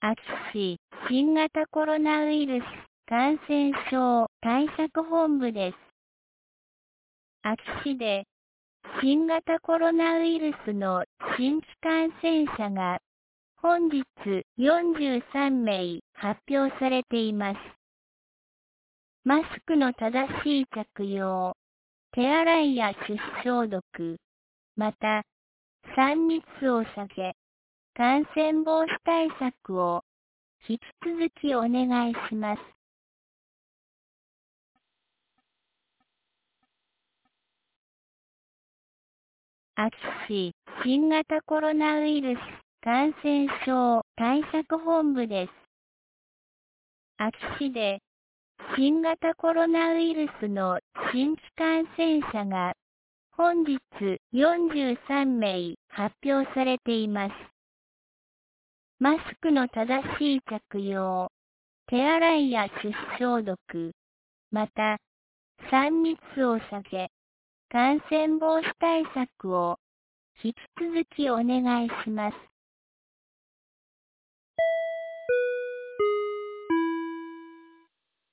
秋市新型コロナウイルス感染症対策本部です。秋市で新型コロナウイルスの新規感染者が本日43名発表されています。マスクの正しい着用、手洗いや手指消毒、また3密を避け、感染防止対策を引き続きお願いします。秋市新型コロナウイルス感染症対策本部です。秋市で新型コロナウイルスの新規感染者が本日43名発表されています。マスクの正しい着用、手洗いや手指消毒、また3密を避け、感染防止対策を引き続きお願いします。